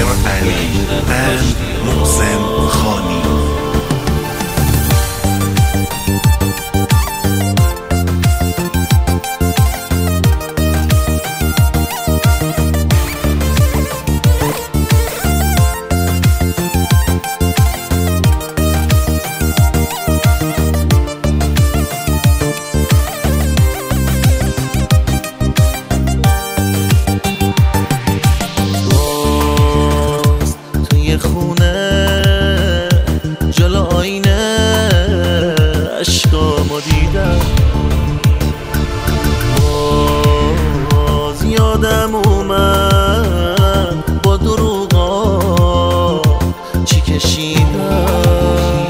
علی and محسن خانی. عشقامو دیدم باز یادم اومد با دروغا چی کشیدم.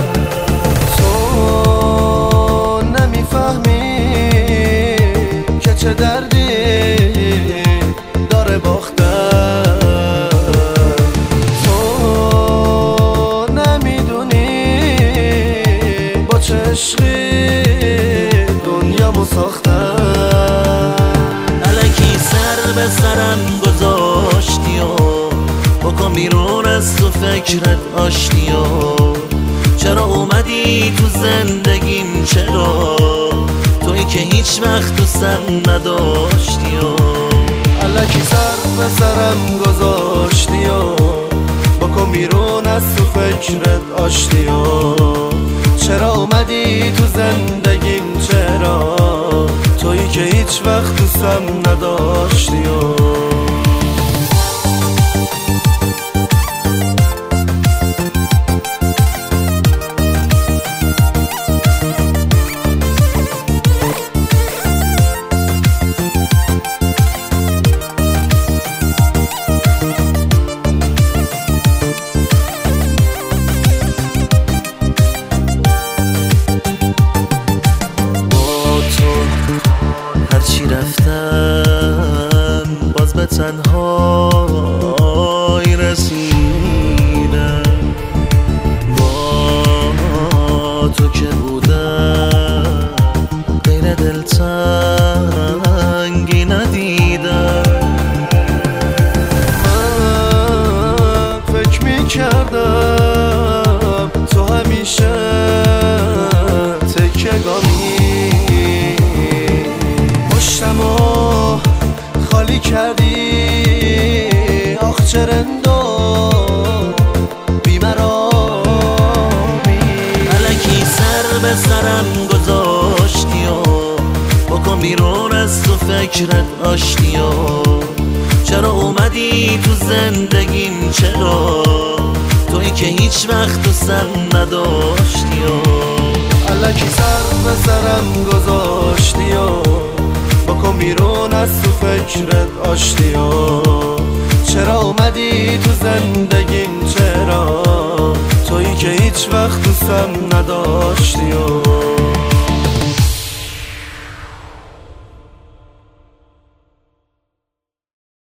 تو نمیفهمی که چه دردی داره باختن، تو نمیدونی با چه عشقی دنیامو ساختن. الکی سر به سرم گذاشتی و بکن بیرون از تو فکرت آشتی و چرا اومدی تو زندگیم، چرا تویی که هیچ وقت دوستم نداشتی و الکی سر به سرم گذاشتی و بکن بیرون از تو فکرت آشتی و چرا اومدی تو زندگیم، چرا تویی که هیچ وقت دوستم نداشتی و هرچی رفتم باز به تنهایی رسیدم، با تو که بودم غیر دلتنگی ندیدم. من فکر میکردم تو همیشه تکیه‌گامی، پشتمو خالی کردی آخ چه رندو بیمرامی. الکی سر به سرم گذاشتی و بکن بیرون از تو فکرت آشتی و چرا اومدی تو زندگیم، چرا تویی که هیچ وقت دوستم نداشتی و الکی سر به سرم گذاشتی و بکن بیرون از تو فکرت آشتی و چرا اومدی تو زندگیم، چرا تویی که هیچ وقت دوستم نداشتی و